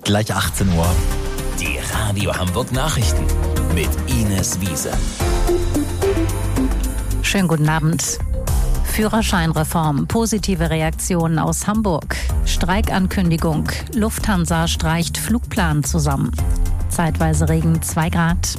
Gleich 18 Uhr. Die Radio Hamburg Nachrichten mit Ines Wiese. Schönen guten Abend. Führerscheinreform, positive Reaktionen aus Hamburg. Streikankündigung, Lufthansa streicht Flugplan zusammen. Zeitweise Regen 2 Grad.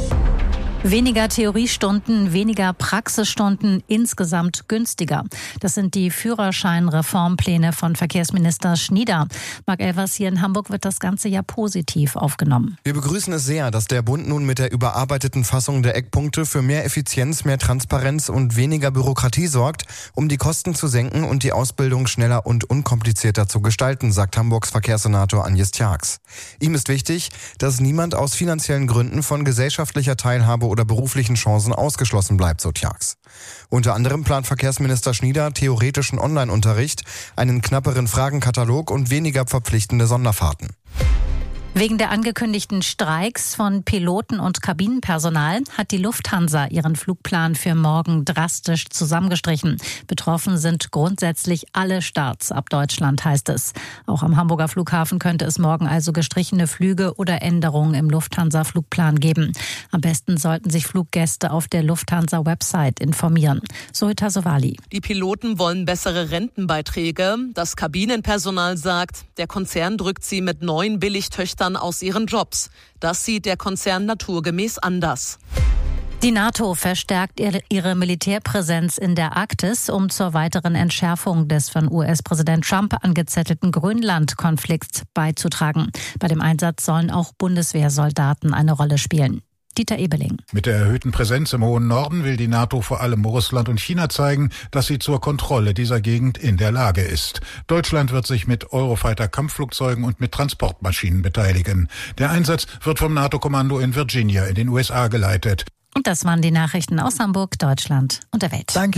Weniger Theoriestunden, weniger Praxisstunden, insgesamt günstiger. Das sind die Führerscheinreformpläne von Verkehrsminister Schnieder. Marc Elvers, hier in Hamburg wird das Ganze ja positiv aufgenommen. Wir begrüßen es sehr, dass der Bund nun mit der überarbeiteten Fassung der Eckpunkte für mehr Effizienz, mehr Transparenz und weniger Bürokratie sorgt, um die Kosten zu senken und die Ausbildung schneller und unkomplizierter zu gestalten, sagt Hamburgs Verkehrssenator Agnes Tjax. Ihm ist wichtig, dass niemand aus finanziellen Gründen von gesellschaftlicher Teilhabe oder beruflichen Chancen ausgeschlossen bleibt, so Tjax. Unter anderem plant Verkehrsminister Schnieder theoretischen Online-Unterricht, einen knapperen Fragenkatalog und weniger verpflichtende Sonderfahrten. Wegen der angekündigten Streiks von Piloten und Kabinenpersonal hat die Lufthansa ihren Flugplan für morgen drastisch zusammengestrichen. Betroffen sind grundsätzlich alle Starts ab Deutschland, heißt es. Auch am Hamburger Flughafen könnte es morgen also gestrichene Flüge oder Änderungen im Lufthansa-Flugplan geben. Am besten sollten sich Fluggäste auf der Lufthansa-Website informieren. Zoita Sowali. Die Piloten wollen bessere Rentenbeiträge. Das Kabinenpersonal sagt, der Konzern drückt sie mit neuen Billigtöchtern aus ihren Jobs. Das sieht der Konzern naturgemäß anders. Die NATO verstärkt ihre Militärpräsenz in der Arktis, um zur weiteren Entschärfung des von US-Präsident Trump angezettelten Grönland-Konflikts beizutragen. Bei dem Einsatz sollen auch Bundeswehrsoldaten eine Rolle spielen. Dieter Ebeling. Mit der erhöhten Präsenz im hohen Norden will die NATO vor allem Russland und China zeigen, dass sie zur Kontrolle dieser Gegend in der Lage ist. Deutschland wird sich mit Eurofighter-Kampfflugzeugen und mit Transportmaschinen beteiligen. Der Einsatz wird vom NATO-Kommando in Virginia in den USA geleitet. Und das waren die Nachrichten aus Hamburg, Deutschland und der Welt. Danke.